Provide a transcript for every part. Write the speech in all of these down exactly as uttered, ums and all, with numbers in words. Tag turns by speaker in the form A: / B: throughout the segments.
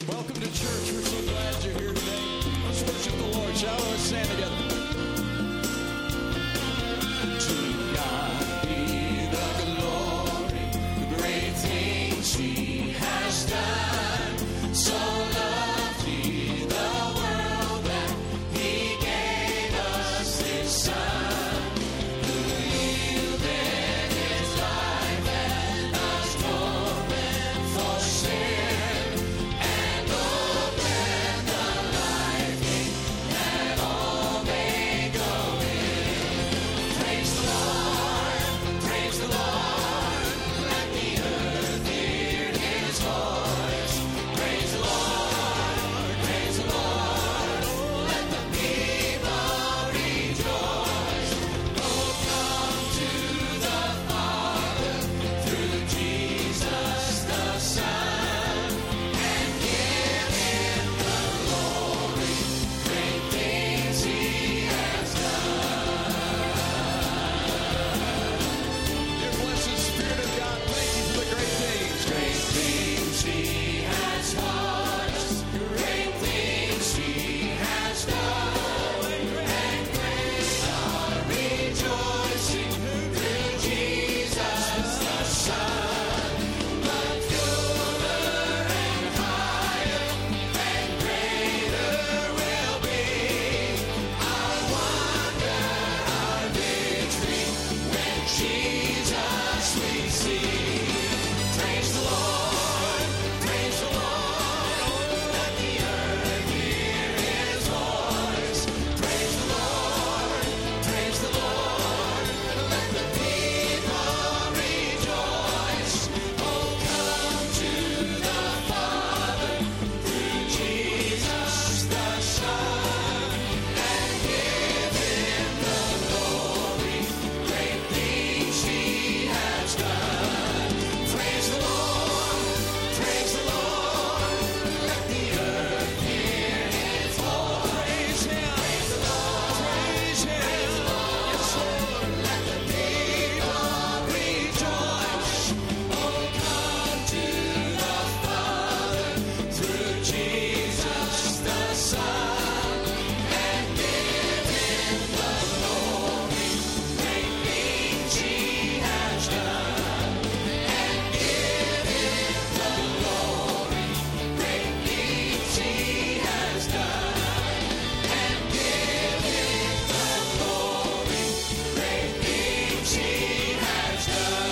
A: Welcome to church. We're so glad you're here today. Let's worship the Lord, shall we? Let's stand together. To God be the glory, the great things He has done. So loved He the world that He gave us His Son, who yielded His life and us torment for sin, and opened the life gate that all may go in. Praise the Lord, praise the Lord, let the earth hear His voice. Praise the Lord, praise the Lord, let the people rejoice. Oh, come to the Father through Jesus the Son, and give Him the glory, great things He has done. Dear blessed Spirit of God, thank You for the great things. Great things He has taught us, great things He has done, and great our rejoicing through Jesus the Son. But purer and higher and greater will be our wonder, our victory, when Jesus we see. Praise the Lord, praise the Lord, let the earth hear His voice. Praise the Lord, praise the Lord, let the people rejoice. Oh, come to the Father through Jesus the Son, and give Him the glory, great things He has done. Praise the Lord, praise the Lord, let the earth hear His voice. Praise Him, praise the Lord, praise Him, yes Lord, let the people rejoice. Oh, come to the Father through Jesus the Son, and give Him the glory, great things He has done, and give Him the glory, great things He has done, and give Him the glory, great things He has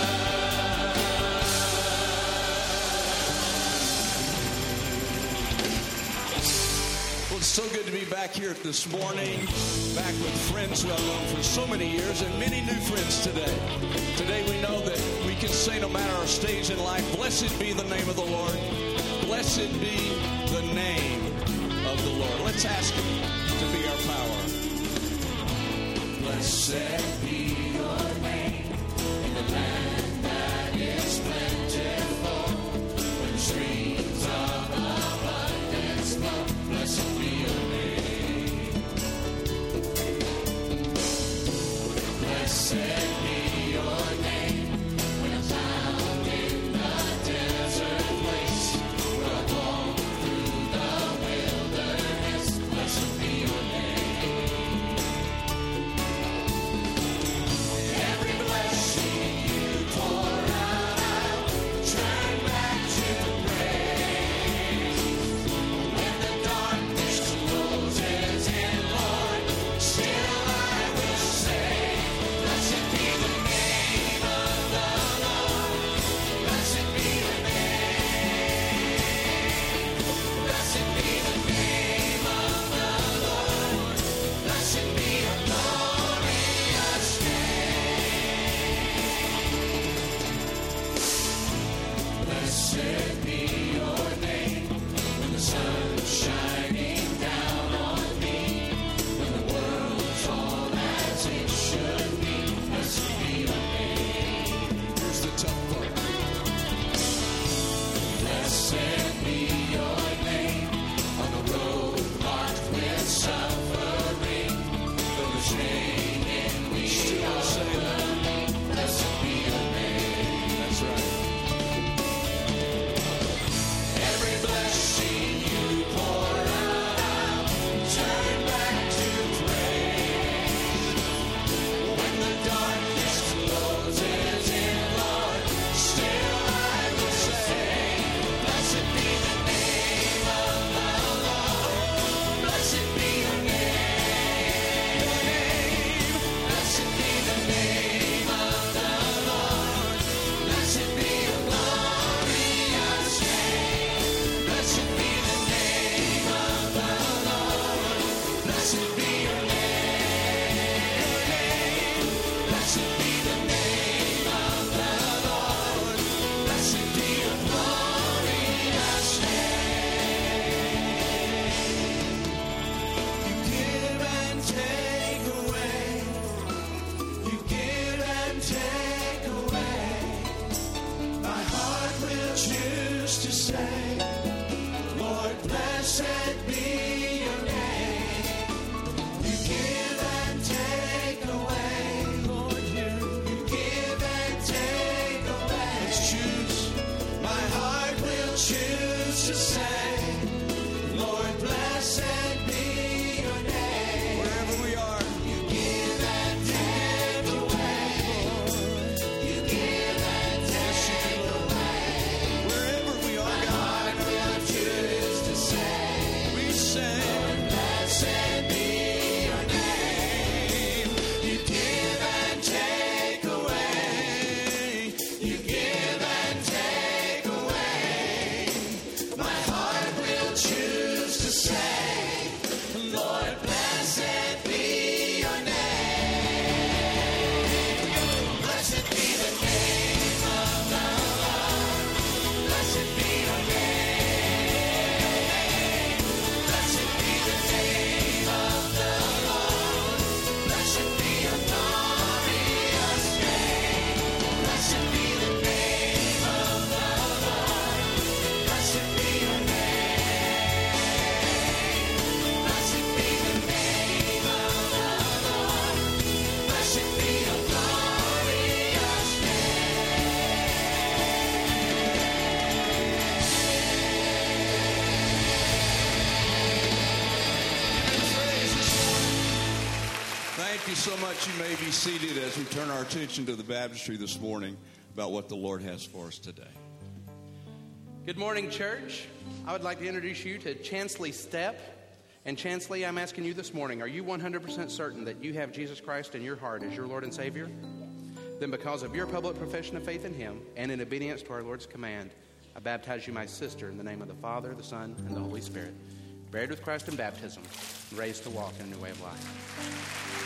A: done. Well, it's so good to be back here this morning, back with friends who I've known for so many years, and many new friends today. Today we know that we can say, no matter our stage in life, blessed be the name of the Lord. Blessed be the name of the Lord. Let's ask Him to be our power. Blessed be your name in the land that is plentiful, when streams of abundance flow. Blessed be your name. Blessed be your name when I'm found in the desert place, where I walk through the wilderness. Blessed be your name. Every
B: say, Lord, blessed be your name. You give and take away. Lord, you, you give and take away. Let's choose. My heart will choose to say, Lord, blessed be your name. Wherever we are, you give and take away. You give and take away. Wherever we are, my heart will choose to say, we say, Lord, blessed be your name. You give and take away. You give and take away. My heart will choose to say, Lord, blessed be your name. Blessed be the name of the Lord. Blessed be your name. Blessed be the name of the Lord. Blessed be your glorious name. Blessed be the name of the Lord. Blessed be your name. Blessed be the name of the Lord. Blessed be your glorious
A: Thank you so much. You may be seated as we turn our attention to the baptistry this morning about what the Lord has for us today.
C: Good morning, church. I would like to introduce you to Chansley Stepp. And Chansley, I'm asking you this morning, are you one hundred percent certain that you have Jesus Christ in your heart as your Lord and Savior? Then because of your public profession of faith in Him and in obedience to our Lord's command, I baptize you, my sister, in the name of the Father, the Son, and the Holy Spirit, buried with Christ in baptism, and raised to walk in a new way of life.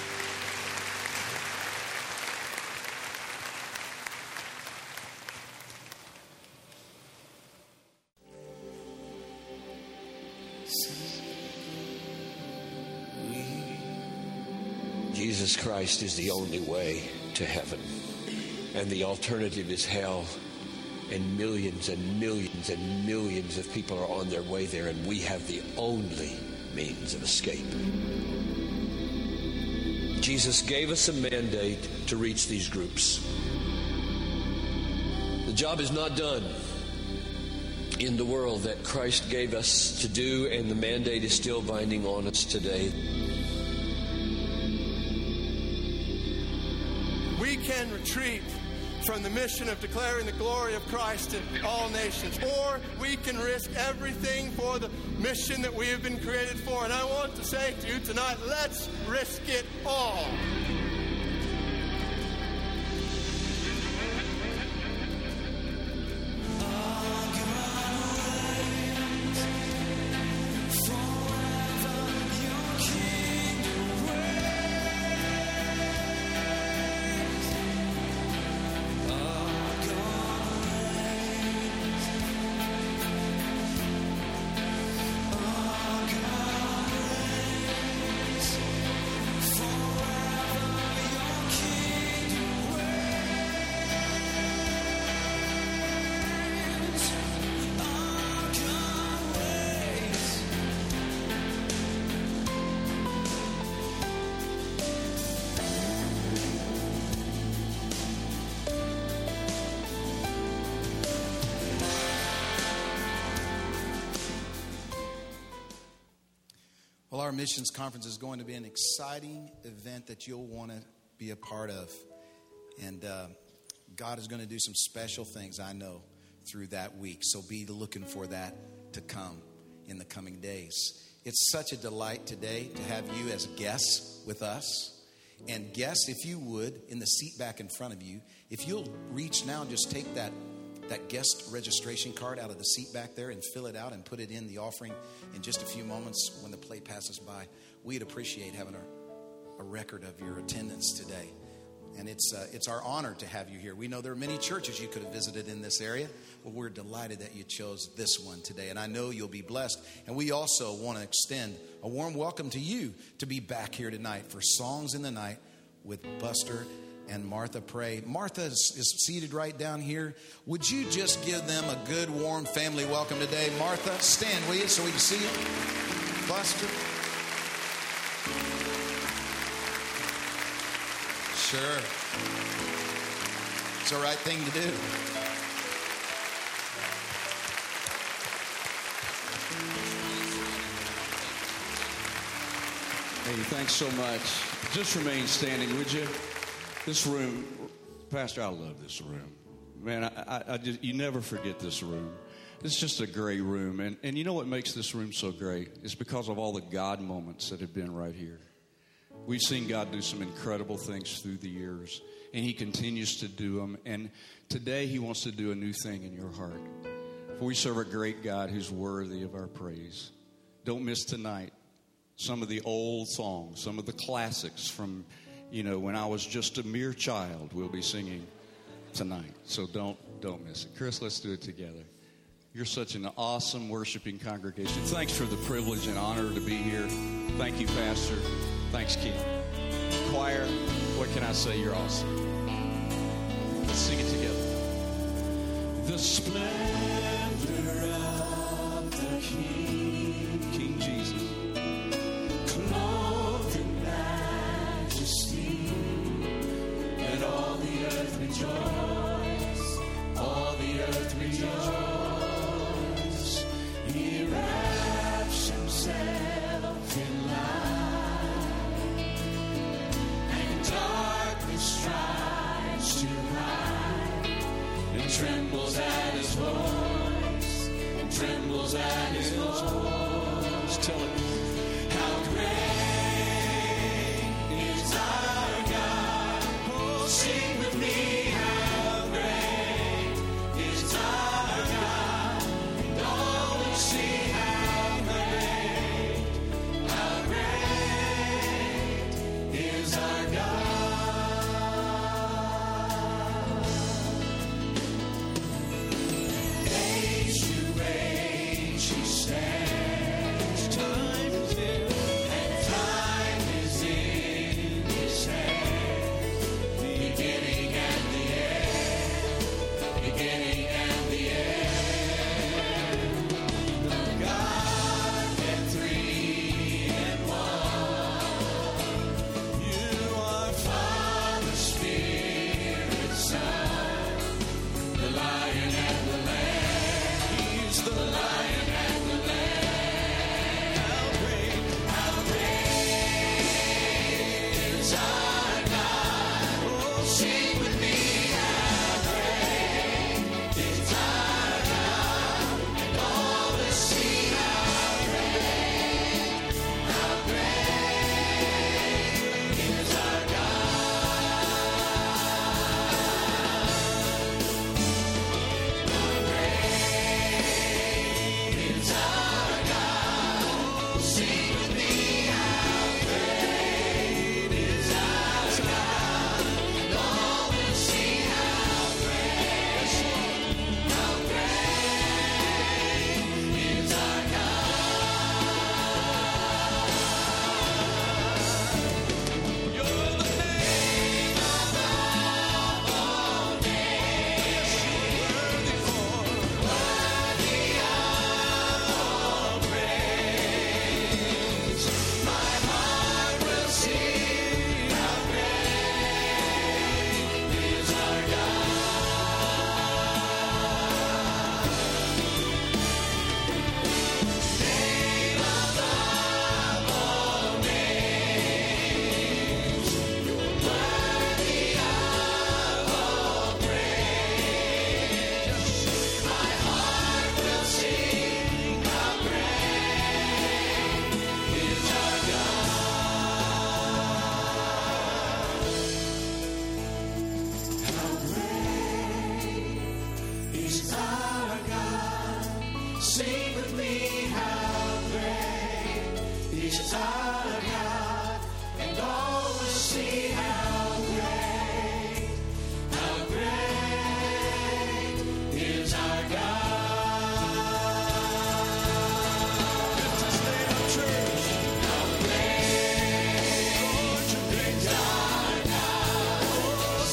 D: Jesus Christ is the only way to heaven, and the alternative is hell, and millions and millions and millions of people are on their way there, and we have the only means of escape. Jesus gave us a mandate to reach these groups. The job is not done in the world that Christ gave us to do, and the mandate is still binding on us today.
E: We can retreat from the mission of declaring the glory of Christ to all nations, or we can risk everything for the mission that we have been created for. And I want to say to you tonight, let's risk it all.
F: Well, our missions conference is going to be an exciting event that you'll want to be a part of. And uh, God is going to do some special things, I know, through that week. So be looking for that to come in the coming days. It's such a delight today to have you as guests with us. And guests, if you would, in the seat back in front of you, if you'll reach now and just take that that guest registration card out of the seat back there and fill it out and put it in the offering in just a few moments when the plate passes by. We'd appreciate having a, a record of your attendance today. And it's uh, it's our honor to have you here. We know there are many churches you could have visited in this area. Well, we're delighted that you chose this one today. And I know you'll be blessed. And we also want to extend a warm welcome to you to be back here tonight for Songs in the Night with Buster and Martha pray. Martha is, is seated right down here. Would you just give them a good, warm family welcome today? Martha, stand, will you, so we can see you? Buster. Sure. It's the right thing to do.
A: Hey, thanks so much. Just remain standing, would you? This room, Pastor, I love this room. Man, I, I, I just, you never forget this room. It's just a great room. And, and you know what makes this room so great? It's because of all the God moments that have been right here. We've seen God do some incredible things through the years, and he continues to do them. And today he wants to do a new thing in your heart. For we serve a great God who's worthy of our praise. Don't miss tonight some of the old songs, some of the classics from, you know, when I was just a mere child, we'll be singing tonight. So don't don't miss it. Chris, let's do it together. You're such an awesome worshiping congregation. Thanks for the privilege and honor to be here. Thank you, Pastor. Thanks, Kim. Choir, what can I say? You're awesome. Let's sing it together. The splendor of the King, King Jesus. Clothed in majesty, and all the earth rejoice, all the earth rejoice. He wraps himself in light, and darkness tries to hide, and trembles at his voice, and trembles at his voice. Tell it. Sing with me, how great is our God, and all will see how great, how great is our God. Age to age he stands, time is in, and time is in his hand. Beginning and the end, beginning and the end. God and three and one. You are Father, Spirit, Son, the Lion and the Lamb. He's the Lion and the Lamb. How great, how great is our sing with me, how great is our God, and all will see how great, how great is our God. How great is our God. Sing with me, how great is our God. Sing with me, how great is our God, and all will see how great, how great is our God. Lift his name up, church. How great is our God.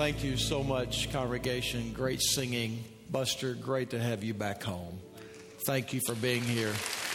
G: Thank you so much, congregation. Great singing. Buster, great to have you back home. Thank you for being here.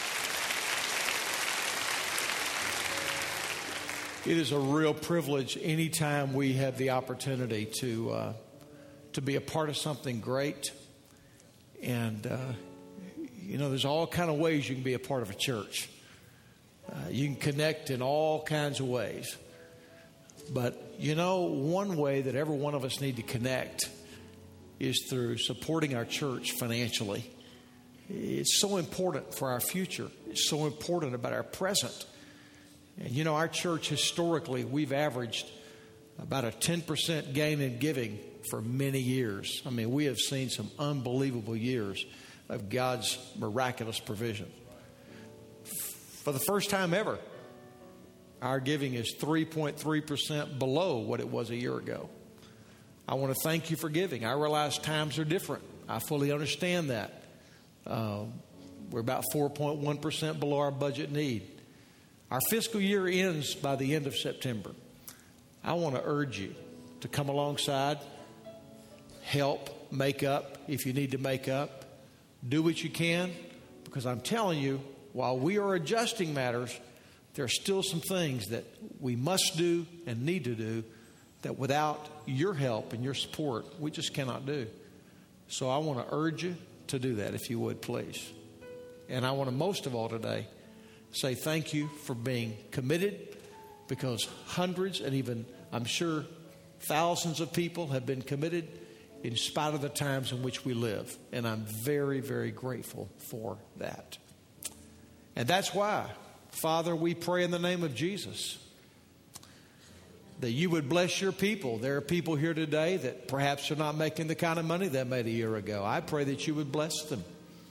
G: It is a real privilege anytime we have the opportunity to uh, to be a part of something great. And, uh, you know, there's all kind of ways you can be a part of a church. Uh, you can connect in all kinds of ways. But, you know, one way that every one of us need to connect is through supporting our church financially. It's so important for our future. It's so important about our present. And, you know, our church historically, we've averaged about a ten percent gain in giving for many years. I mean, we have seen some unbelievable years of God's miraculous provision. For the first time ever, our giving is three point three percent below what it was a year ago. I want to thank you for giving. I realize times are different. I fully understand that. Um, we're about four point one percent below our budget need. Our fiscal year ends by the end of September. I want to urge you to come alongside, help, make up if you need to make up. Do what you can, because I'm telling you, while we are adjusting matters, there are still some things that we must do and need to do that without your help and your support, we just cannot do. So I want to urge you to do that, if you would, please. And I want to most of all today say thank you for being committed, because hundreds and even, I'm sure, thousands of people have been committed in spite of the times in which we live. And I'm very, very grateful for that. And that's why, Father, we pray in the name of Jesus that you would bless your people. There are people here today that perhaps are not making the kind of money they made a year ago. I pray that you would bless them.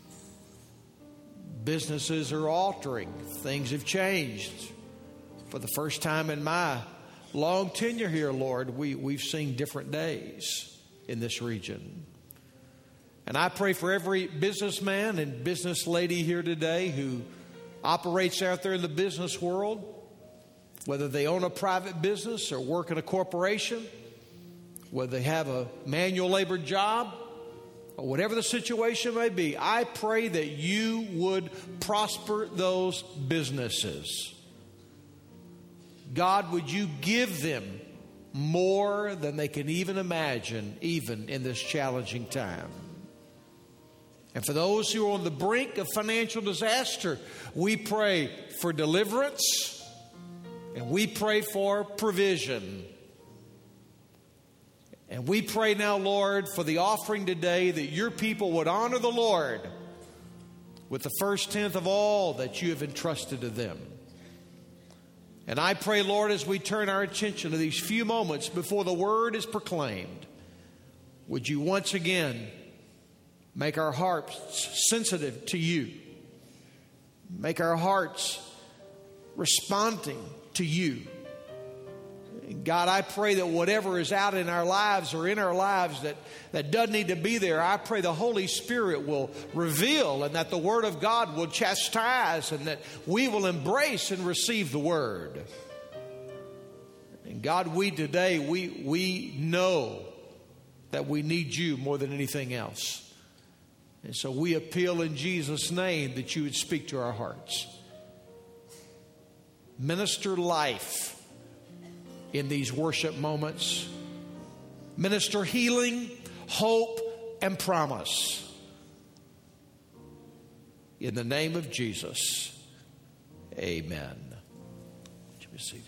G: Businesses are altering. Things have changed. For the first time in my long tenure here, Lord, we, we've seen different days in this region. And I pray for every businessman and business lady here today who operates out there in the business world, whether they own a private business or work in a corporation, whether they have a manual labor job, or whatever the situation may be. I pray that you would prosper those businesses. God, would you give them more than they can even imagine, even in this challenging time? And for those who are on the brink of financial disaster, we pray for deliverance and we pray for provision. And we pray now, Lord, for the offering today, that your people would honor the Lord with the first tenth of all that you have entrusted to them. And I pray, Lord, as we turn our attention to these few moments before the word is proclaimed, would you once again make our hearts sensitive to you. Make our hearts responding to you. God, I pray that whatever is out in our lives or in our lives that, that doesn't need to be there, I pray the Holy Spirit will reveal, and that the Word of God will chastise, and that we will embrace and receive the Word. And God, we today, we, we know that we need you more than anything else. And so we appeal in Jesus' name that you would speak to our hearts. Minister life in these worship moments. Minister healing, hope, and promise. In the name of Jesus, amen. Would you be seated?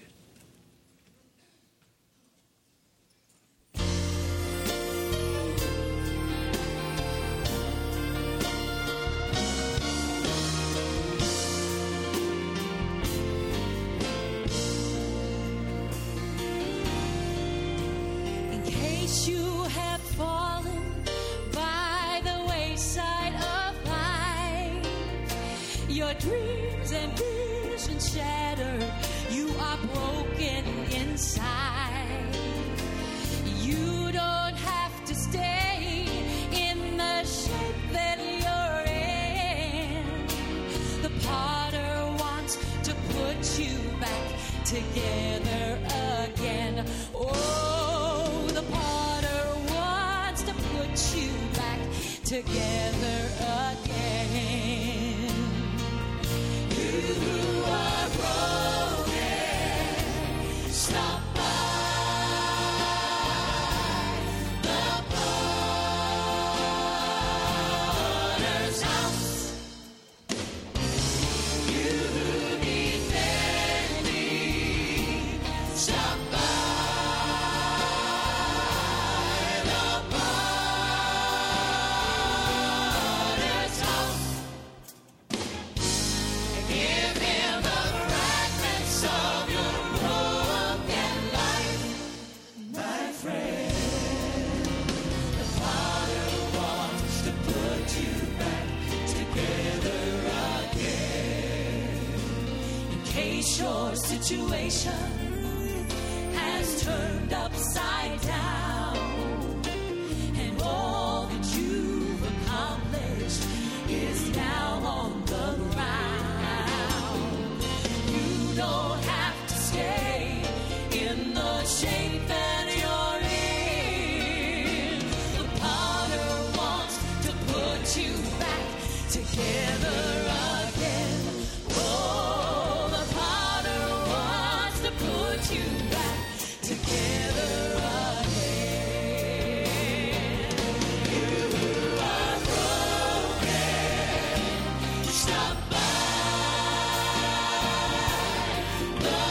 B: You have fallen by the wayside of life. Your dreams and visions shattered. You are broken inside. You don't have to stay in the shape that you're in. The potter wants to put you back together again. Oh, the potter together again. You who are broken, stop by the potter's house. You who need mending, stop by the potter's house. Give him the fragments of your broken life, my friend. The potter wants to put you back together again. In case your situation has turned upside down and all that you've accomplished is now on the ground. You don't have to stay in the shape that you're in. The potter wants to put you back together again. Oh, the potter wants to put you back together again. You who are broken, stop by the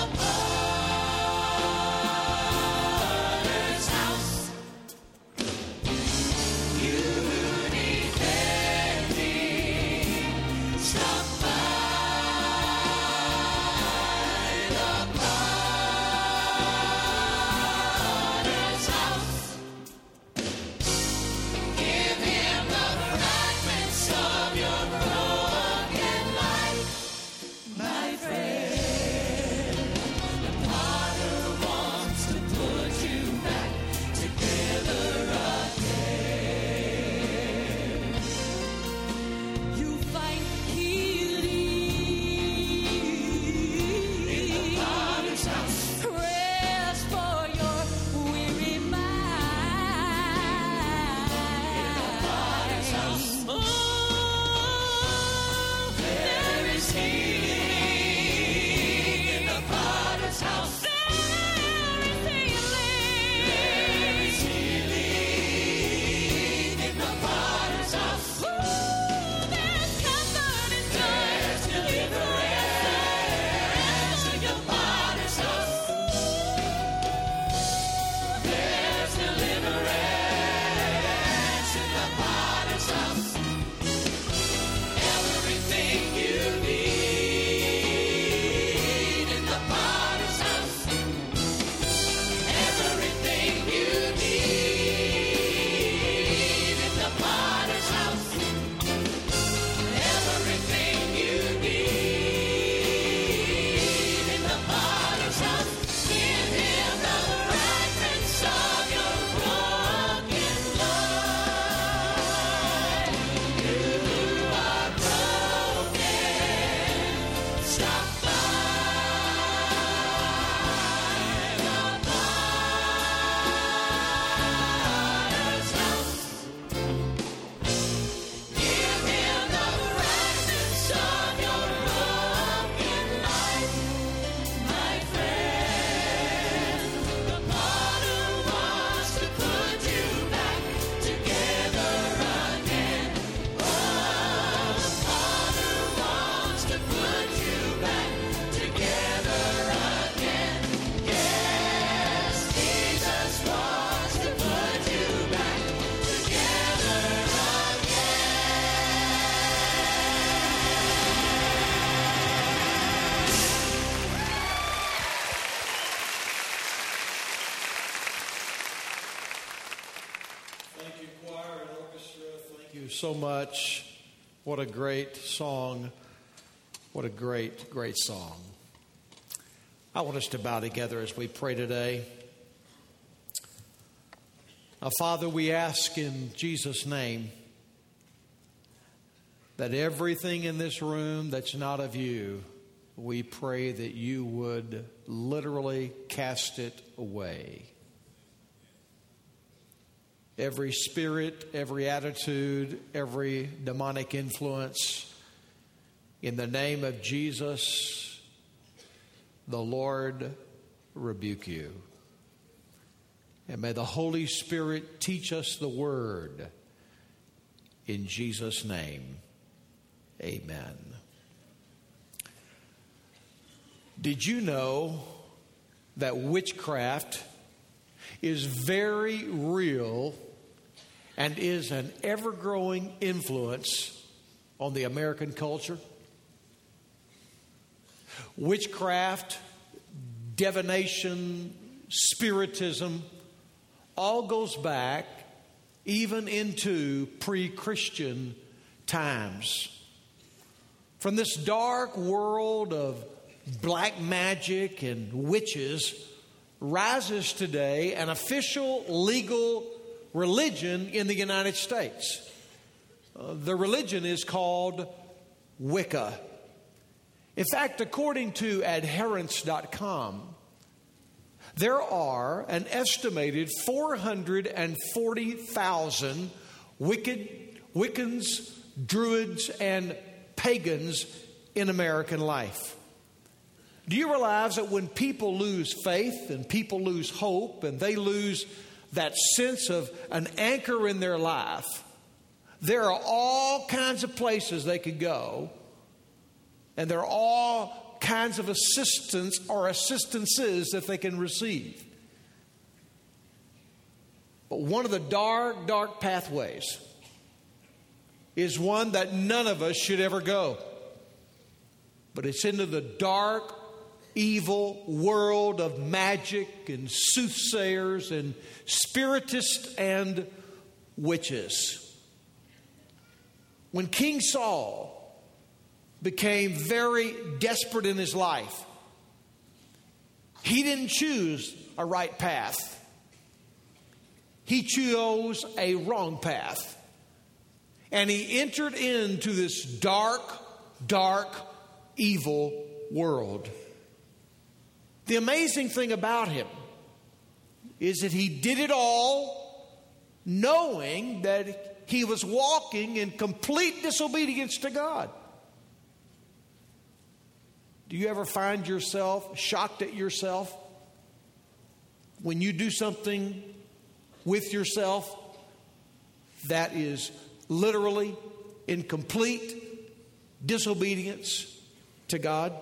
B: potter's house. You who need mending, stop by the potter's house. Give him the fragments of your broken life, my friend. The potter wants to put you back together again. You find healing in the potter's house. Rest for your weary mind in the potter's house. Oh, there is healing in the potter's house. There is healing. There is healing in the potter's house. Ooh, there's comfort and there's deliverance in the potter's house. There's deliverance in the potter's house. Everything you need in the potter's house. Everything you need in the potter's house. Everything you need in the potter's house. Give him the fragments of your broken life. You who are broken, stop by the potter's house. Give him the fragments of your broken life, my friend. The potter wants to put you back together again. Oh, the potter wants to put you back together again. Yes, Jesus wants to put you back together
G: Thank you, choir and orchestra. Thank you so much. What a great song. What a great, great song. I want us to bow together as we pray today. Now, Father, we ask in Jesus' name that everything in this room that's not of you, we pray that you would literally cast it away. every spirit, every attitude, every demonic influence. In the name of Jesus, the Lord rebuke you. And may the Holy Spirit teach us the word. In Jesus' name, amen. Did you know that witchcraft is very real and is an ever-growing influence on the American culture? Witchcraft, divination, spiritism, all goes back even into pre-Christian times. From this dark world of black magic and witches rises today an official legal religion in the United States. Uh, the religion is called Wicca. In fact, according to adherents dot com, there are an estimated four hundred forty thousand wicked, Wiccans, Druids, and pagans in American life. Do you realize that when people lose faith and people lose hope and they lose that sense of an anchor in their life, there are all kinds of places they could go, and there are all kinds of assistance or assistances that they can receive. But one of the dark, dark pathways is one that none of us should ever go. But it's into the dark, evil world of magic and soothsayers and spiritists and witches. When King Saul became very desperate in his life, he didn't choose a right path. He chose a wrong path. And he entered into this dark, dark, evil world. The amazing thing about him is that he did it all knowing that he was walking in complete disobedience to God. Do you ever find yourself shocked at yourself when you do something with yourself that is literally in complete disobedience to God?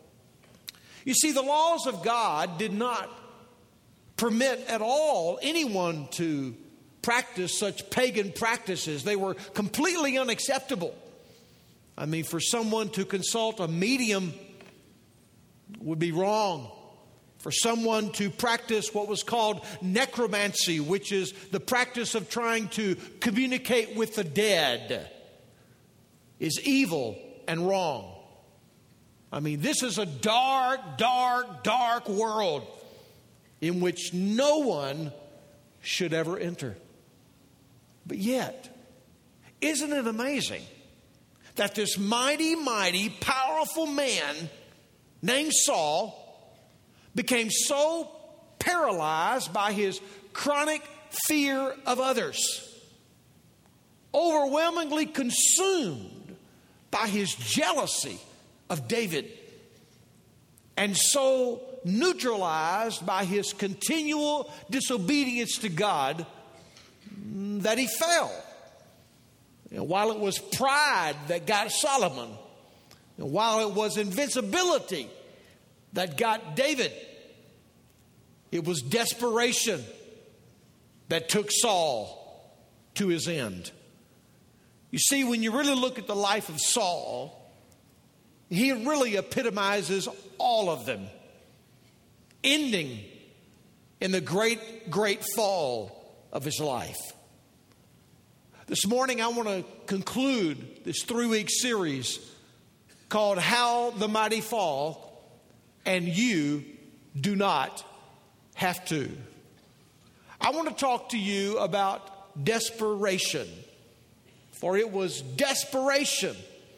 G: You see, the laws of God did not permit at all anyone to practice such pagan practices. They were completely unacceptable. I mean, for someone to consult a medium would be wrong. For someone to practice what was called necromancy, which is the practice of trying to communicate with the dead, is evil and wrong. I mean, this is a dark, dark, dark world in which no one should ever enter. But yet, isn't it amazing that this mighty, mighty, powerful man named Saul became so paralyzed by his chronic fear of others, overwhelmingly consumed by his jealousy of David, and so neutralized by his continual disobedience to God that he fell. You know, while it was pride that got Solomon, and while it was invincibility that got David, it was desperation that took Saul to his end. You see, when you really look at the life of Saul, he really epitomizes all of them, ending in the great, great fall of his life. This morning, I want to conclude this three-week series called How the Mighty Fall, and You Do Not Have to. I want to talk to you about desperation, for it was desperation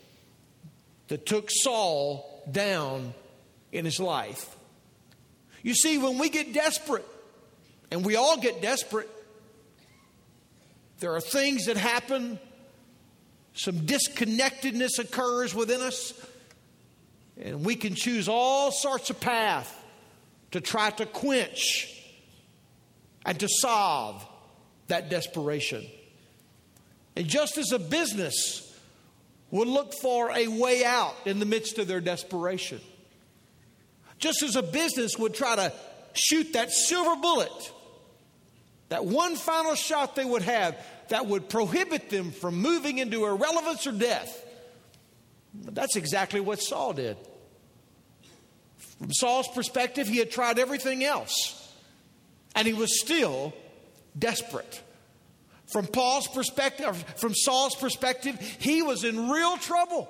G: that took Saul down in his life. You see, when we get desperate, and we all get desperate, There are things that happen. Some disconnectedness occurs within us. And we can choose all sorts of paths to try to quench and to solve that desperation. And just as a business would look for a way out in the midst of their desperation, just as a business would try to shoot that silver bullet, that one final shot they would have that would prohibit them from moving into irrelevance or death. That's exactly what Saul did. From Saul's perspective, he had tried everything else, and he was still desperate. From Paul's perspective, from Saul's perspective, he was in real trouble.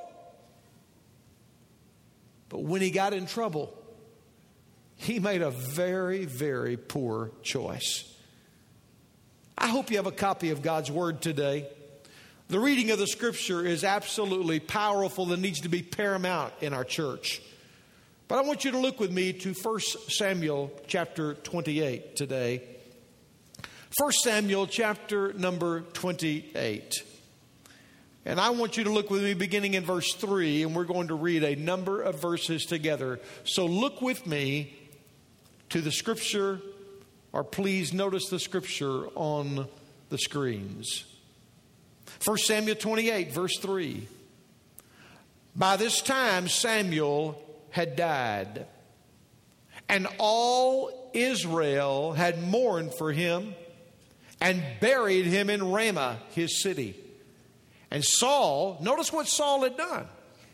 G: But when he got in trouble, he made a very, very poor choice. I hope you have a copy of God's Word today. The reading of the Scripture is absolutely powerful and needs to be paramount in our church. But I want you to look with me to First Samuel chapter twenty-eight today. First Samuel chapter number twenty-eight. And I want you to look with me beginning in verse three, and we're going to read a number of verses together. So look with me to the Scripture, or please notice the Scripture on the screens. First Samuel twenty-eight, verse three. By this time Samuel had died, and all Israel had mourned for him and buried him in Ramah, his city. And Saul, notice what Saul had done.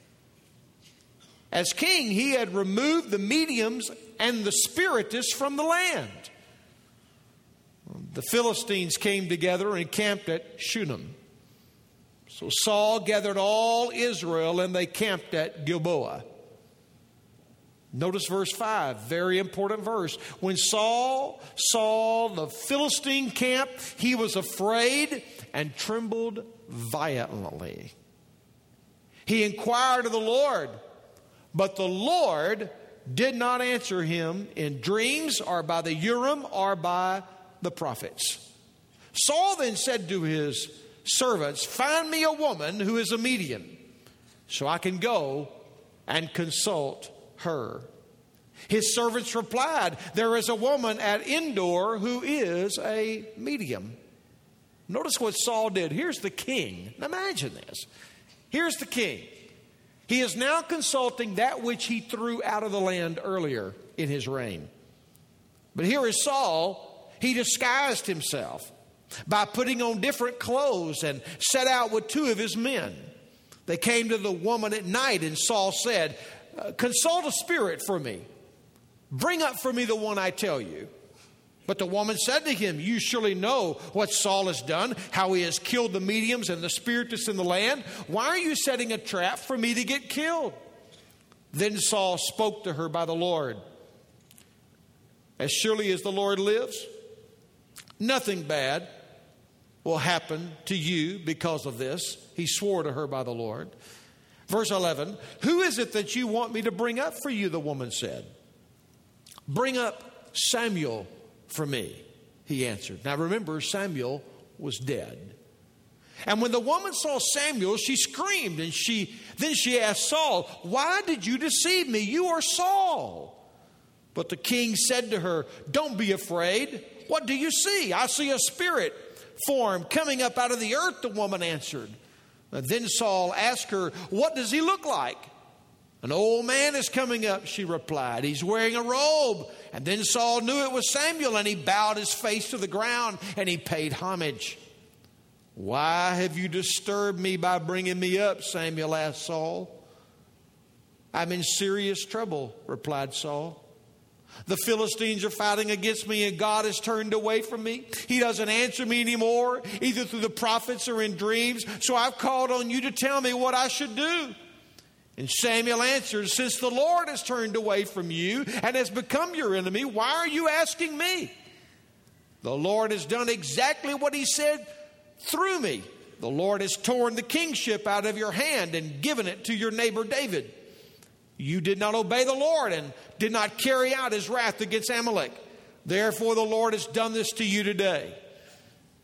G: As king, he had removed the mediums and the spiritists from the land. The Philistines came together and camped at Shunem. So Saul gathered all Israel, and they camped at Gilboa. Notice verse five, very important verse. When Saul saw the Philistine camp, he was afraid and trembled violently. He inquired of the Lord, but the Lord did not answer him in dreams or by the Urim or by the prophets. Saul then said to his servants, "Find me a woman who is a medium, so I can go and consult her." His servants replied, "There is a woman at Endor who is a medium." Notice what Saul did. Here's the king. Now imagine this. Here's the king. He is now consulting that which he threw out of the land earlier in his reign. But here is Saul. He disguised himself by putting on different clothes and set out with two of his men. They came to the woman at night, and Saul said, "Consult a spirit for me. Bring up for me the one I tell you." But the woman said to him, "You surely know what Saul has done, how he has killed the mediums and the spiritists in the land. Why are you setting a trap for me to get killed?" Then Saul spoke to her by the Lord, "As surely as the Lord lives, nothing bad will happen to you because of this." He swore to her by the Lord. Verse eleven, "Who is it that you want me to bring up for you?" the woman said. "Bring up Samuel for me," he answered. Now remember, Samuel was dead. And when the woman saw Samuel, she screamed, and she then she asked Saul, "Why did you deceive me? You are Saul." But the king said to her, "Don't be afraid. What do you see?" "I see a spirit form coming up out of the earth," the woman answered. And then Saul asked her, "What does he look like?" "An old man is coming up," she replied. "He's wearing a robe." And then Saul knew it was Samuel, and he bowed his face to the ground, and he paid homage. "Why have you disturbed me by bringing me up?" Samuel asked Saul. "I'm in serious trouble," replied Saul. "The Philistines are fighting against me, and God has turned away from me. He doesn't answer me anymore, either through the prophets or in dreams. So I've called on you to tell me what I should do." And Samuel answered, "Since the Lord has turned away from you and has become your enemy, why are you asking me? The Lord has done exactly what he said through me. The Lord has torn the kingship out of your hand and given it to your neighbor David. You did not obey the Lord and did not carry out his wrath against Amalek. Therefore the Lord has done this to you today."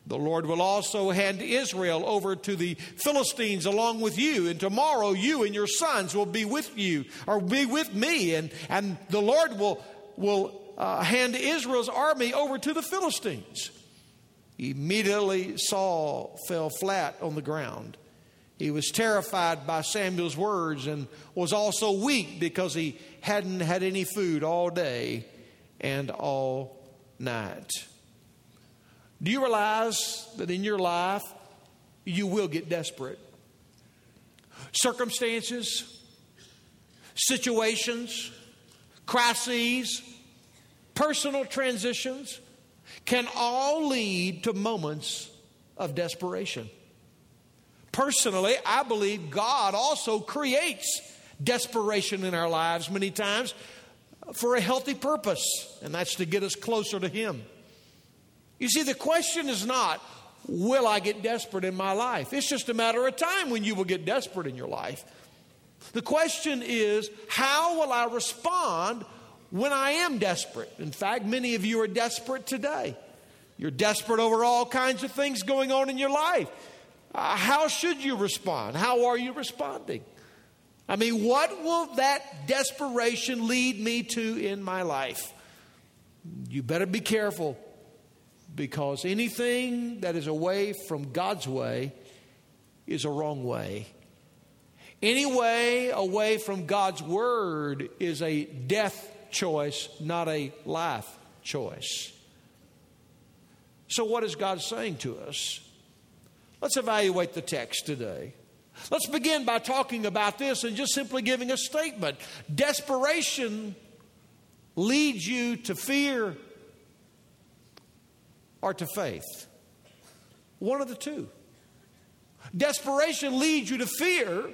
G: The Lord will also hand Israel over to the Philistines along with you. And tomorrow you and your sons will be with you, or be with me. And, and the Lord will, will uh, hand Israel's army over to the Philistines. Immediately Saul fell flat on the ground. He was terrified by Samuel's words and was also weak because he hadn't had any food all day and all night. Do you realize that in your life you will get desperate? Circumstances, situations, crises, personal transitions can all lead to moments of desperation. Personally, I believe God also creates desperation in our lives many times for a healthy purpose, and that's to get us closer to Him. You see, the question is not, will I get desperate in my life? It's just a matter of time when you will get desperate in your life. The question is, how will I respond when I am desperate? In fact, many of you are desperate today. You're desperate over all kinds of things going on in your life. Uh, how should you respond? How are you responding? I mean, what will that desperation lead me to in my life? You better be careful, because anything that is away from God's way is a wrong way. Any way away from God's word is a death choice, not a life choice. So what is God saying to us? Let's evaluate the text today. Let's begin by talking about this and just simply giving a statement. Desperation leads you to fear or to faith. One of the two. Desperation leads you to fear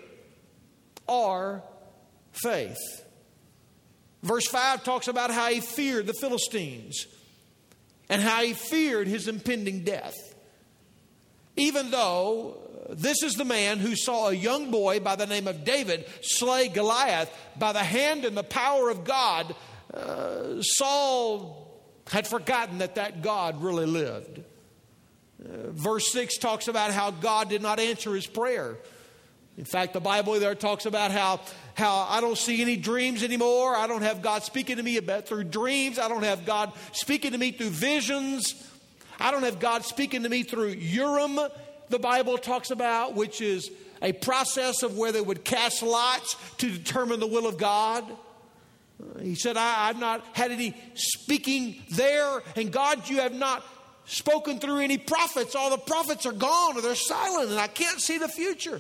G: or faith. Verse five talks about how he feared the Philistines and how he feared his impending death. Even though this is the man who saw a young boy by the name of David slay Goliath by the hand and the power of God, uh, Saul had forgotten that that God really lived. Uh, verse six talks about how God did not answer his prayer. In fact, the Bible there talks about how, how I don't see any dreams anymore. I don't have God speaking to me about through dreams. I don't have God speaking to me through visions. I don't have God speaking to me through Urim, the Bible talks about, which is a process of where they would cast lots to determine the will of God. He said, I, I've not had any speaking there. And God, you have not spoken through any prophets. All the prophets are gone or they're silent and I can't see the future.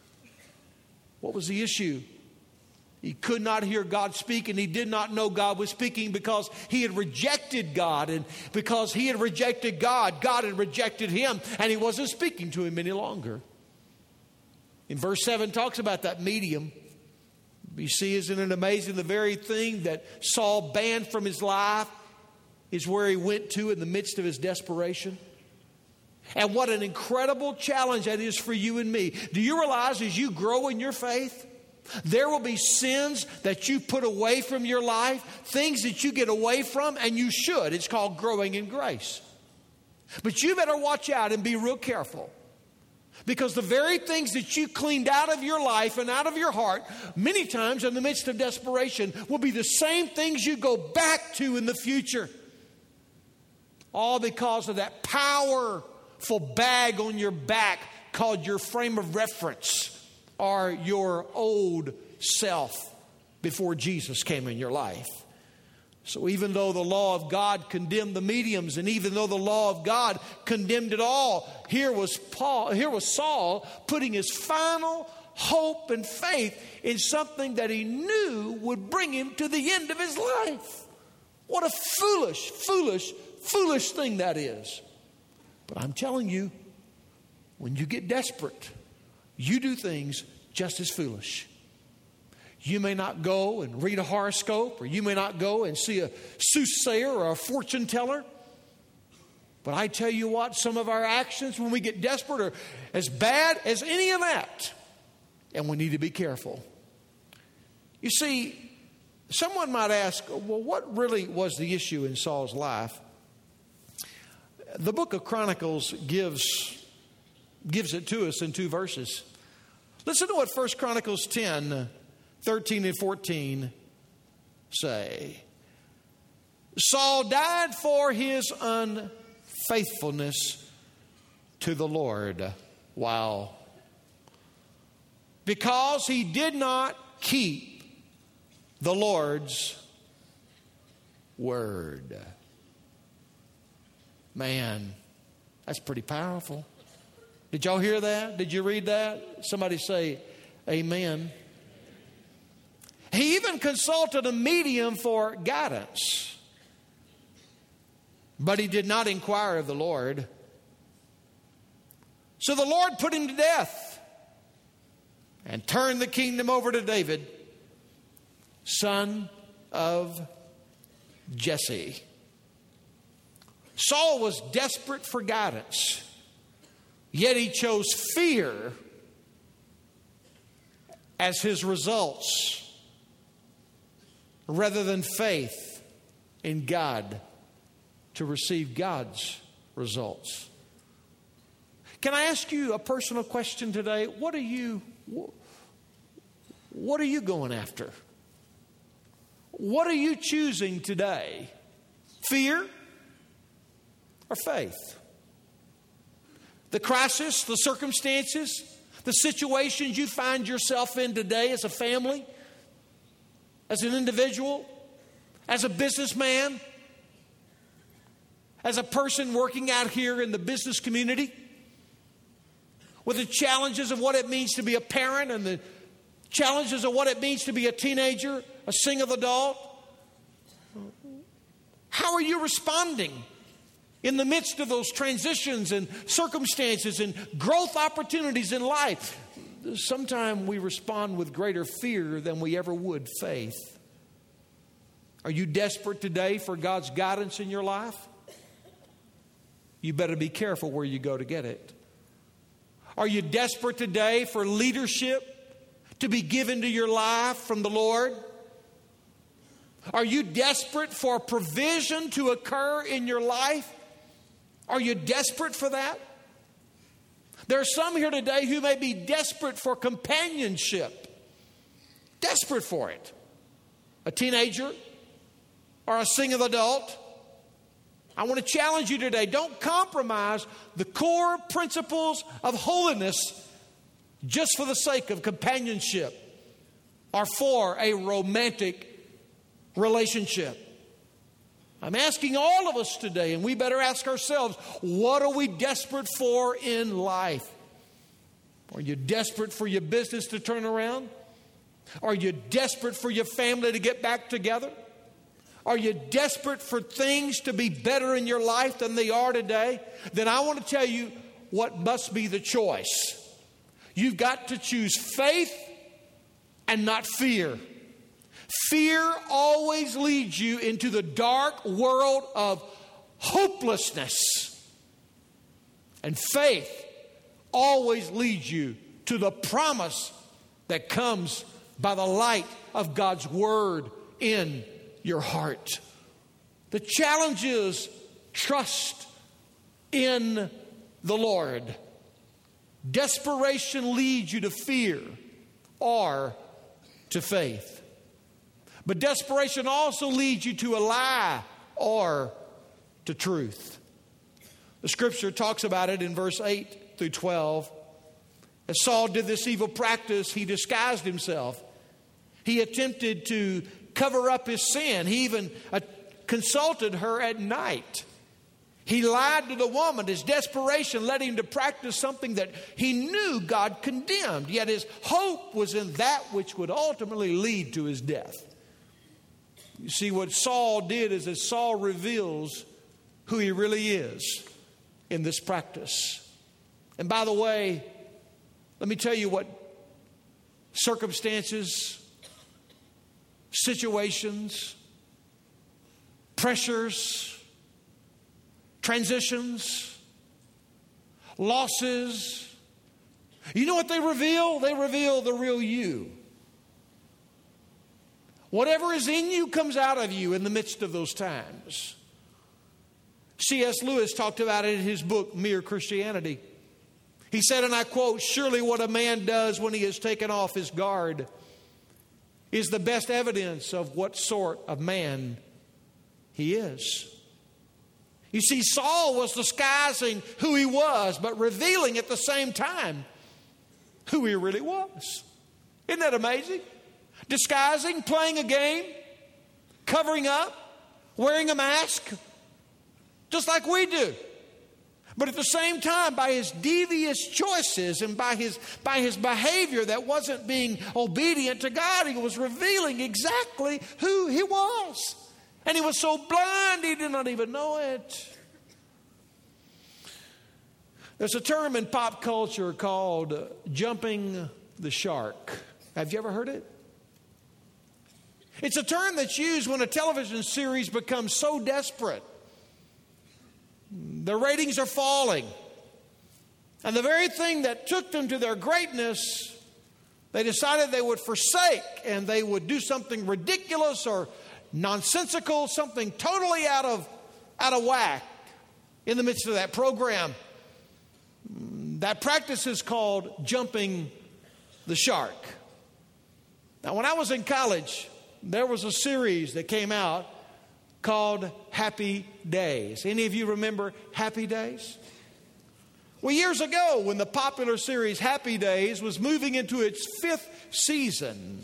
G: What was the issue? He could not hear God speak, and he did not know God was speaking because he had rejected God. And because he had rejected God, God had rejected him, and he wasn't speaking to him any longer. In verse seven talks about that medium. You see, isn't it amazing? The very thing that Saul banned from his life is where he went to in the midst of his desperation. And what an incredible challenge that is for you and me. Do you realize as you grow in your faith, there will be sins that you put away from your life, things that you get away from, and you should. It's called growing in grace. But you better watch out and be real careful. Because the very things that you cleaned out of your life and out of your heart, many times in the midst of desperation, will be the same things you go back to in the future. All because of that powerful bag on your back called your frame of reference, or your old self before Jesus came in your life. So even though the law of God condemned the mediums, and even though the law of God condemned it all, here was Paul, here was Saul putting his final hope and faith in something that he knew would bring him to the end of his life. What a foolish, foolish, foolish thing that is. But I'm telling you, when you get desperate, you do things just as foolish. You may not go and read a horoscope, or you may not go and see a soothsayer or a fortune teller. But I tell you what, some of our actions when we get desperate are as bad as any of that. And we need to be careful. You see, someone might ask, well, what really was the issue in Saul's life? the book of Chronicles gives, gives it to us in two verses. Listen to what First Chronicles ten, thirteen and fourteen say. Saul died for his unfaithfulness to the Lord. Wow. Because he did not keep the Lord's word. Man, that's pretty powerful. Did y'all hear that? Did you read that? Somebody say amen. He even consulted a medium for guidance. But he did not inquire of the Lord. So the Lord put him to death and turned the kingdom over to David, son of Jesse. Saul was desperate for guidance, yet he chose fear as his results rather than faith in God to receive God's results. Can I ask you a personal question today? What are you, what are you going after? What are you choosing today? Fear or faith? The crisis, the circumstances, the situations you find yourself in today as a family, as an individual, as a businessman, as a person working out here in the business community, with the challenges of what it means to be a parent and the challenges of what it means to be a teenager, a single adult. How are you responding in the midst of those transitions and circumstances and growth opportunities in life? Sometimes we respond with greater fear than we ever would faith. Are you desperate today for God's guidance in your life? You better be careful where you go to get it. Are you desperate today for leadership to be given to your life from the Lord? Are you desperate for provision to occur in your life? Are you desperate for that? There are some here today who may be desperate for companionship. Desperate for it. A teenager or a single adult. I want to challenge you today. Don't compromise the core principles of holiness just for the sake of companionship or for a romantic relationship. I'm asking all of us today, and we better ask ourselves, what are we desperate for in life? Are you desperate for your business to turn around? Are you desperate for your family to get back together? Are you desperate for things to be better in your life than they are today? Then I want to tell you what must be the choice. You've got to choose faith and not fear. Fear always leads you into the dark world of hopelessness. And faith always leads you to the promise that comes by the light of God's word in your heart. The challenge is trust in the Lord. Desperation leads you to fear or to faith. But desperation also leads you to a lie or to truth. The scripture talks about it in verse eight through twelve. As Saul did this evil practice, he disguised himself. He attempted to cover up his sin. He even uh, consulted her at night. He lied to the woman. His desperation led him to practice something that he knew God condemned. Yet his hope was in that which would ultimately lead to his death. You see, what Saul did is that Saul reveals who he really is in this practice. And by the way, let me tell you what circumstances, situations, pressures, transitions, losses, you know what they reveal? They reveal the real you. Whatever is in you comes out of you in the midst of those times. C S Lewis talked about it in his book, Mere Christianity. He said, and I quote, "Surely what a man does when he has taken off his guard is the best evidence of what sort of man he is." You see, Saul was disguising who he was, but revealing at the same time who he really was. Isn't that amazing? Disguising, playing a game, covering up, wearing a mask, just like we do. But at the same time, by his devious choices and by his, by his behavior that wasn't being obedient to God, he was revealing exactly who he was. And he was so blind he did not even know it. There's a term in pop culture called uh, jumping the shark. Have you ever heard it? It's a term that's used when a television series becomes so desperate. The ratings are falling. And the very thing that took them to their greatness, they decided they would forsake, and they would do something ridiculous or nonsensical, something totally out of, out of whack in the midst of that program. That practice is called jumping the shark. Now, when I was in college, there was a series that came out called Happy Days. Any of you remember Happy Days? Well, years ago, when the popular series Happy Days was moving into its fifth season,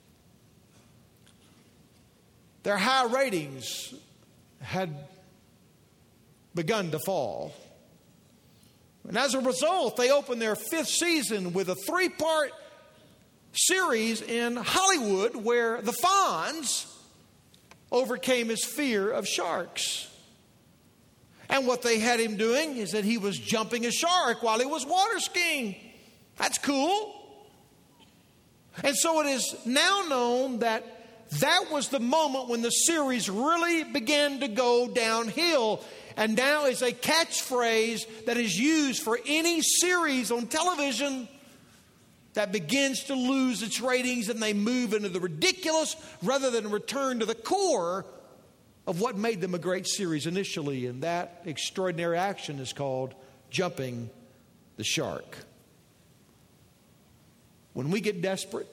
G: their high ratings had begun to fall. And as a result, they opened their fifth season with a three-part series in Hollywood where the Fonz overcame his fear of sharks. And what they had him doing is that he was jumping a shark while he was water skiing. That's cool. And so it is now known that that was the moment when the series really began to go downhill. And now is a catchphrase that is used for any series on television that begins to lose its ratings and they move into the ridiculous rather than return to the core of what made them a great series initially. And that extraordinary action is called jumping the shark. When we get desperate,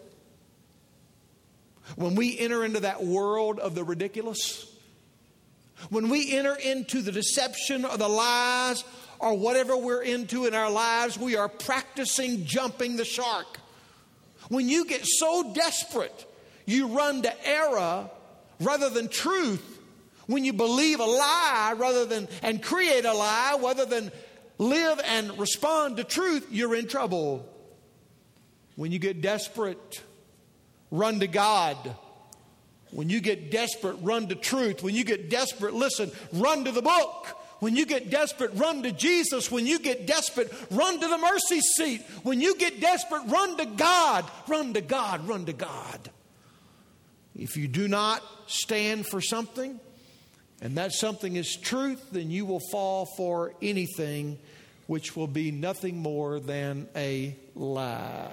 G: when we enter into that world of the ridiculous, when we enter into the deception or the lies or whatever we're into in our lives, we are practicing jumping the shark. When you get so desperate, you run to error rather than truth. When you believe a lie rather than and create a lie rather than live and respond to truth, you're in trouble. When you get desperate, run to God. When you get desperate, run to truth. When you get desperate, listen, run to the book. When you get desperate, run to Jesus. When you get desperate, run to the mercy seat. When you get desperate, run to God. Run to God, run to God. If you do not stand for something, and that something is truth, then you will fall for anything which will be nothing more than a lie.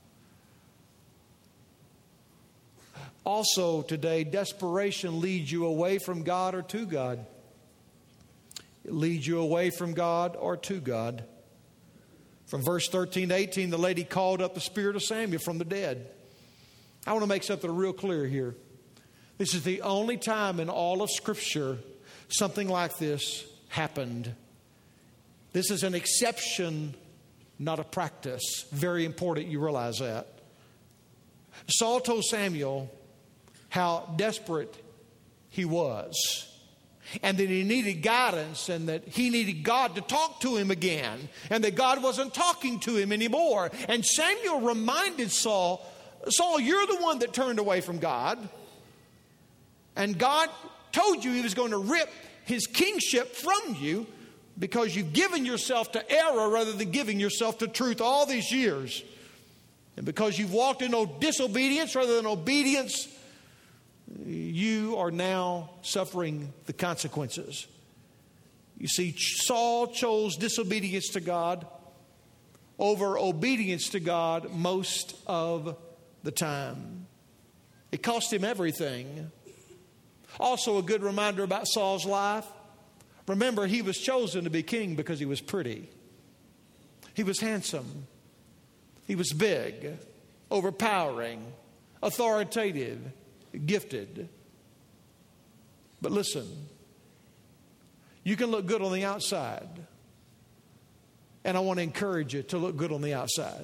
G: Also today, desperation leads you away from God or to God. It leads you away from God or to God. From verse thirteen to eighteen, the lady called up the spirit of Samuel from the dead. I want to make something real clear here. This is the only time in all of Scripture something like this happened. This is an exception, not a practice. Very important you realize that. Saul told Samuel how desperate he was, and that he needed guidance, and that he needed God to talk to him again, and that God wasn't talking to him anymore. And Samuel reminded Saul, Saul, you're the one that turned away from God, and God told you he was going to rip his kingship from you because you've given yourself to error rather than giving yourself to truth all these years. And because you've walked in disobedience rather than obedience, you are now suffering the consequences. You see, Saul chose disobedience to God over obedience to God most of the time. It cost him everything. Also, a good reminder about Saul's life. Remember, he was chosen to be king because he was pretty. He was handsome. He was big, overpowering, authoritative, gifted. But listen, you can look good on the outside, and I want to encourage you to look good on the outside.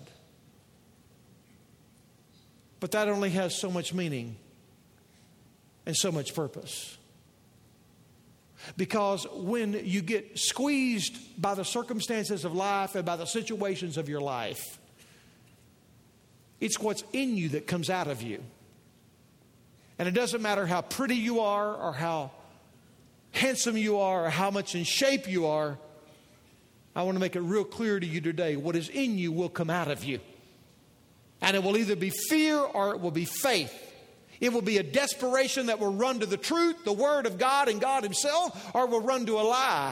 G: But that only has so much meaning and so much purpose. Because when you get squeezed by the circumstances of life and by the situations of your life, it's what's in you that comes out of you. And it doesn't matter how pretty you are or how handsome you are or how much in shape you are. I want to make it real clear to you today, what is in you will come out of you. And it will either be fear or it will be faith. It will be a desperation that will run to the truth, the Word of God and God Himself, or will run to a lie.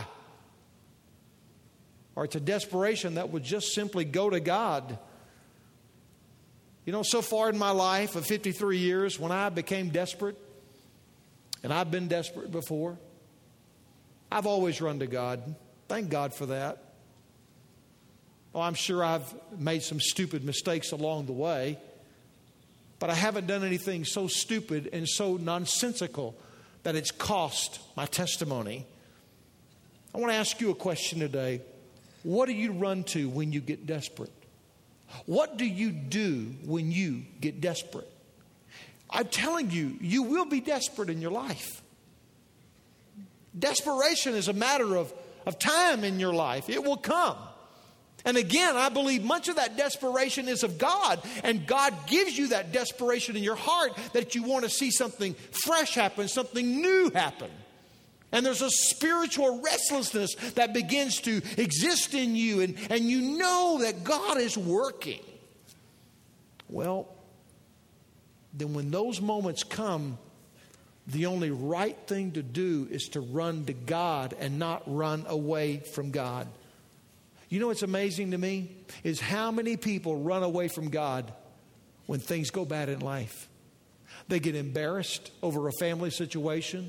G: Or it's a desperation that will just simply go to God. You know, so far in my life of fifty-three years, when I became desperate, and I've been desperate before, I've always run to God. Thank God for that. Oh, I'm sure I've made some stupid mistakes along the way, but I haven't done anything so stupid and so nonsensical that it's cost my testimony. I want to ask you a question today. What do you run to when you get desperate? What do you do when you get desperate? I'm telling you, you will be desperate in your life. Desperation is a matter of, of time in your life. It will come. And again, I believe much of that desperation is of God. And God gives you that desperation in your heart that you want to see something fresh happen, something new happen. And there's a spiritual restlessness that begins to exist in you. And, and you know that God is working. Well, then when those moments come, the only right thing to do is to run to God and not run away from God. You know what's amazing to me is how many people run away from God when things go bad in life. They get embarrassed over a family situation.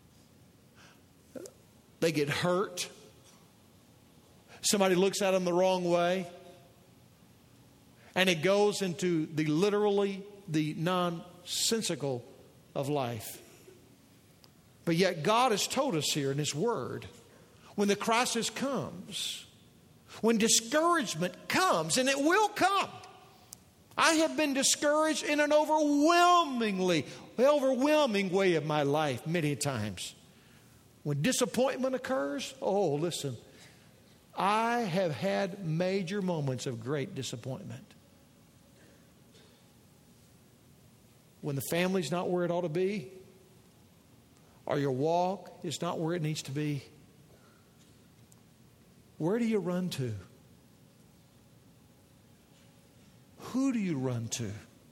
G: They get hurt. Somebody looks at them the wrong way. And it goes into the literally the nonsensical of life. But yet God has told us here in His Word, when the crisis comes, when discouragement comes, and it will come. I have been discouraged in an overwhelmingly, overwhelming way of my life many times. When disappointment occurs, oh, listen, I have had major moments of great disappointment. When the family's not where it ought to be, or your walk is not where it needs to be, where do you run to? Who do you run to?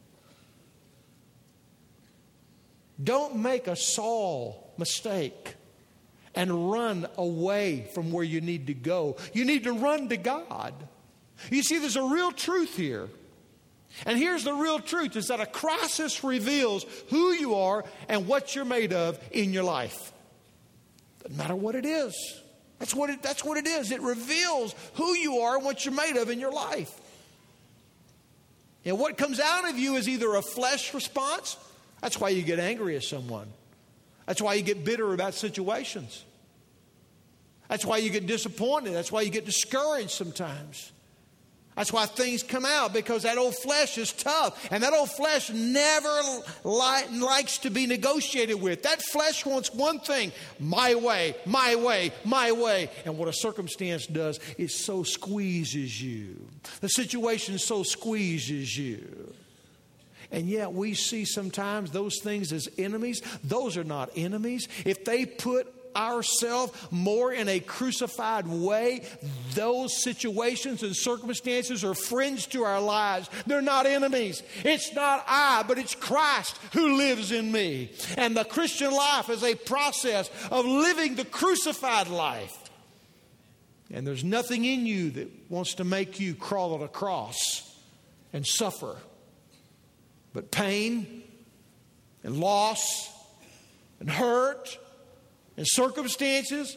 G: Don't make a Saul mistake and run away from where you need to go. You need to run to God. You see, there's a real truth here. And here's the real truth, is that a crisis reveals who you are and what you're made of in your life. Doesn't matter what it is. That's what it, that's what it is. It reveals who you are and what you're made of in your life. And what comes out of you is either a flesh response. That's why you get angry at someone. That's why you get bitter about situations. That's why you get disappointed. That's why you get discouraged sometimes. That's why things come out, because that old flesh is tough. And that old flesh never li- likes to be negotiated with. That flesh wants one thing: my way, my way, my way. And what a circumstance does, it so squeezes you. The situation so squeezes you. And yet we see sometimes those things as enemies. Those are not enemies. If they put ourselves more in a crucified way, those situations and circumstances are friends to our lives. They're not enemies. It's not I, but it's Christ who lives in me. And the Christian life is a process of living the crucified life. And there's nothing in you that wants to make you crawl on a cross and suffer. But pain and loss and hurt and circumstances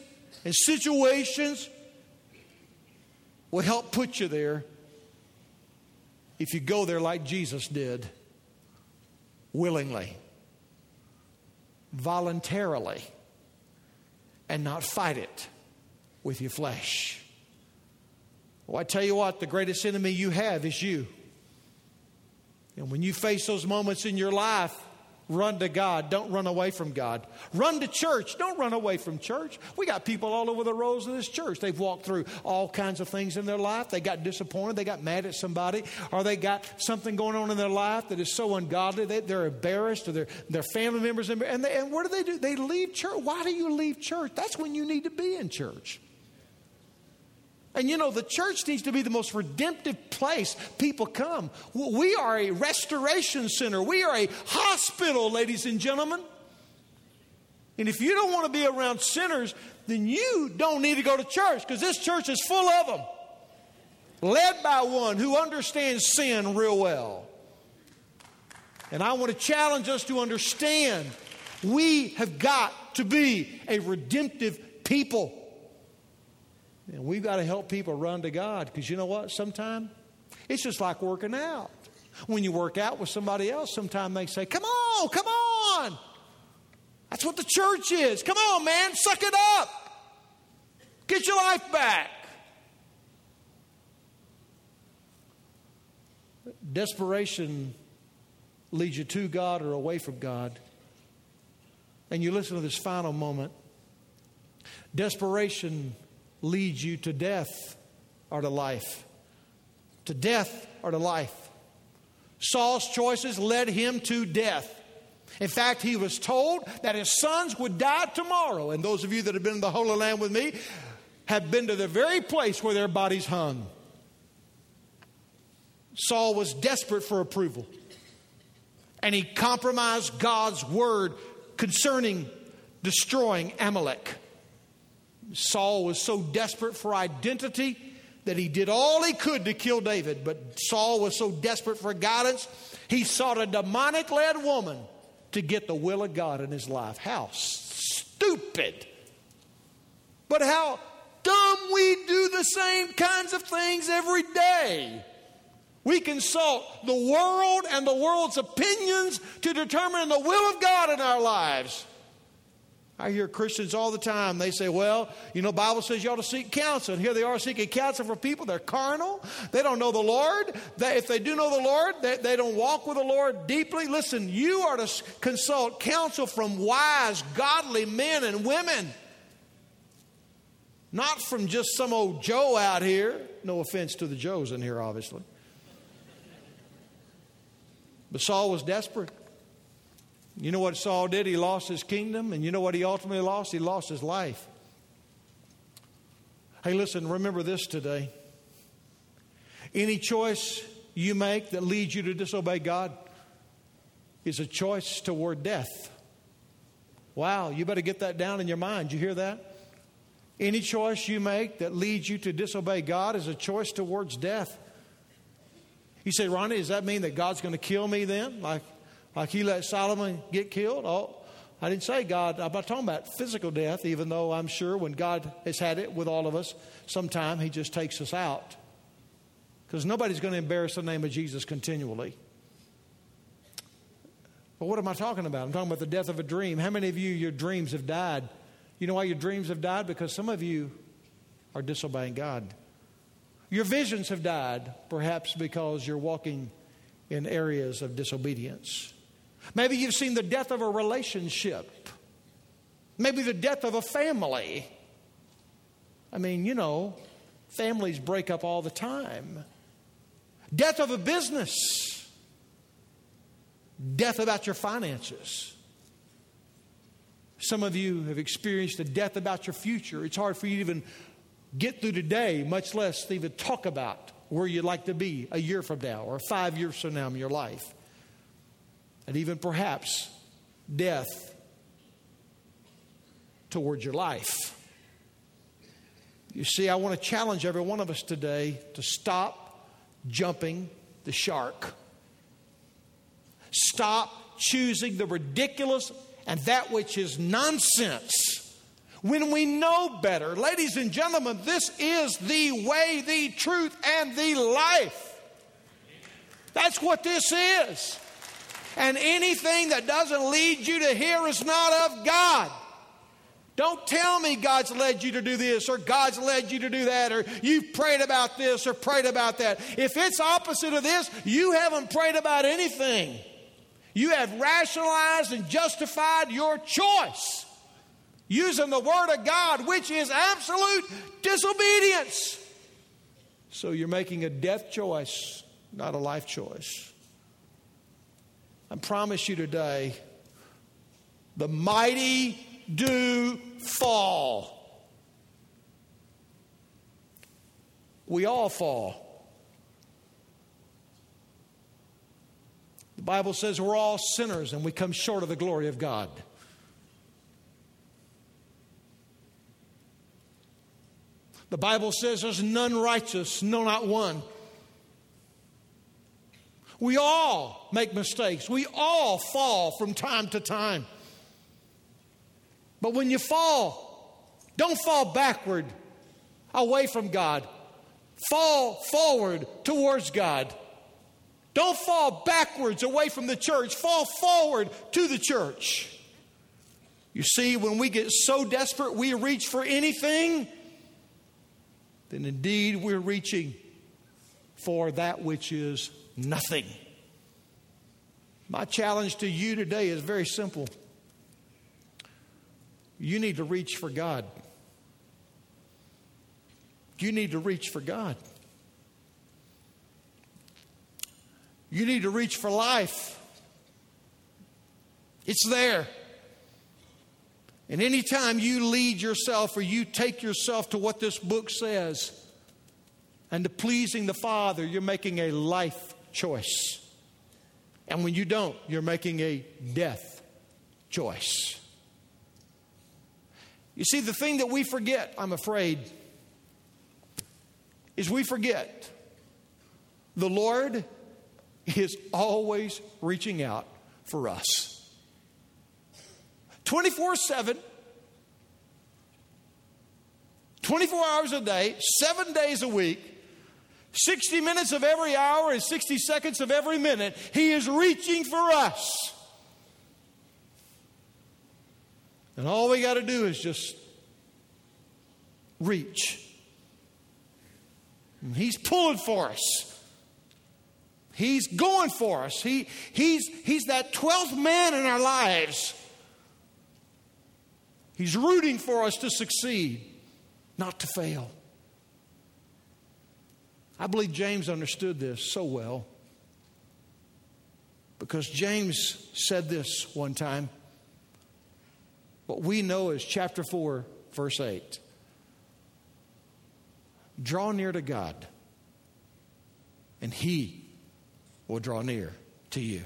G: and situations will help put you there if you go there like Jesus did, willingly, voluntarily, and not fight it with your flesh. Well, I tell you what, the greatest enemy you have is you. And when you face those moments in your life, run to God. Don't run away from God. Run to church. Don't run away from church. We got people all over the rows of this church. They've walked through all kinds of things in their life. They got disappointed. They got mad at somebody. Or they got something going on in their life that is so ungodly. They, they're embarrassed. Or their, their family members. And, they, and what do they do? They leave church. Why do you leave church? That's when you need to be in church. And you know, the church needs to be the most redemptive place people come. We are a restoration center. We are a hospital, ladies and gentlemen. And if you don't want to be around sinners, then you don't need to go to church, because this church is full of them. Led by one who understands sin real well. And I want to challenge us to understand we have got to be a redemptive people. And we've got to help people run to God, because you know what? Sometimes it's just like working out. When you work out with somebody else, sometimes they say, come on, come on. That's what the church is. Come on, man, suck it up. Get your life back. Desperation leads you to God or away from God. And you listen to this final moment. Desperation leads you to death or to life. To death or to life. Saul's choices led him to death. In fact, he was told that his sons would die tomorrow. And those of you that have been in the Holy Land with me have been to the very place where their bodies hung. Saul was desperate for approval. And he compromised God's word concerning destroying Amalek. Saul was so desperate for identity that he did all he could to kill David. But Saul was so desperate for guidance, he sought a demonic-led woman to get the will of God in his life. How stupid. But how dumb we do the same kinds of things every day. We consult the world and the world's opinions to determine the will of God in our lives. I hear Christians all the time. They say, well, you know, the Bible says you ought to seek counsel. And here they are seeking counsel for people. They're carnal. They don't know the Lord. They, if they do know the Lord, they, they don't walk with the Lord deeply. Listen, you are to consult counsel from wise, godly men and women. Not from just some old Joe out here. No offense to the Joes in here, obviously. But Saul was desperate. You know what Saul did? He lost his kingdom. And you know what he ultimately lost? He lost his life. Hey, listen, remember this today. Any choice you make that leads you to disobey God is a choice toward death. Wow, you better get that down in your mind. You hear that? Any choice you make that leads you to disobey God is a choice towards death. You say, Ronnie, does that mean that God's going to kill me then? Like, like he let Solomon get killed? Oh, I didn't say God. I'm not talking about physical death, even though I'm sure when God has had it with all of us, sometime he just takes us out. Because nobody's going to embarrass the name of Jesus continually. But what am I talking about? I'm talking about the death of a dream. How many of you, your dreams have died? You know why your dreams have died? Because some of you are disobeying God. Your visions have died, perhaps because you're walking in areas of disobedience. Maybe you've seen the death of a relationship. Maybe the death of a family. I mean, you know, families break up all the time. Death of a business. Death about your finances. Some of you have experienced a death about your future. It's hard for you to even get through today, much less to even talk about where you'd like to be a year from now or five years from now in your life. And even perhaps death towards your life. You see, I want to challenge every one of us today to stop jumping the shark. Stop choosing the ridiculous and that which is nonsense when we know better. Ladies and gentlemen, this is the way, the truth, and the life. That's what this is. And anything that doesn't lead you to here is not of God. Don't tell me God's led you to do this or God's led you to do that or you've prayed about this or prayed about that. If it's opposite of this, you haven't prayed about anything. You have rationalized and justified your choice using the Word of God, which is absolute disobedience. So you're making a death choice, not a life choice. I promise you today, the mighty do fall. We all fall. The Bible says we're all sinners and we come short of the glory of God. The Bible says there's none righteous, no, not one. We all make mistakes. We all fall from time to time. But when you fall, don't fall backward away from God. Fall forward towards God. Don't fall backwards away from the church. Fall forward to the church. You see, when we get so desperate we reach for anything, then indeed we're reaching for that which is nothing. My challenge to you today is very simple. You need to reach for God. You need to reach for God. You need to reach for life. It's there. And anytime you lead yourself or you take yourself to what this book says and to pleasing the Father, you're making a life choice. And when you don't, you're making a death choice. You see, the thing that we forget, I'm afraid, is we forget the Lord is always reaching out for us. twenty-four seven, twenty-four hours a day, seven days a week, sixty minutes of every hour and sixty seconds of every minute, He is reaching for us. And all we got to do is just reach. And He's pulling for us. He's going for us. He, he's, he's that twelfth man in our lives. He's rooting for us to succeed, not to fail. I believe James understood this so well, because James said this one time. What we know is chapter four, verse eight. Draw near to God, and He will draw near to you.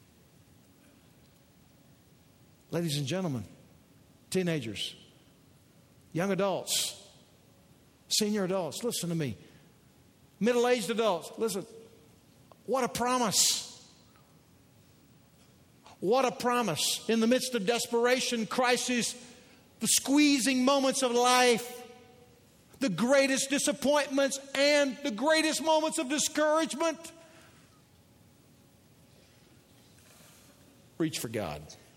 G: Ladies and gentlemen, teenagers, young adults, senior adults, listen to me. Middle-aged adults, listen. What a promise. What a promise. In the midst of desperation, crisis, the squeezing moments of life, the greatest disappointments, and the greatest moments of discouragement, reach for God.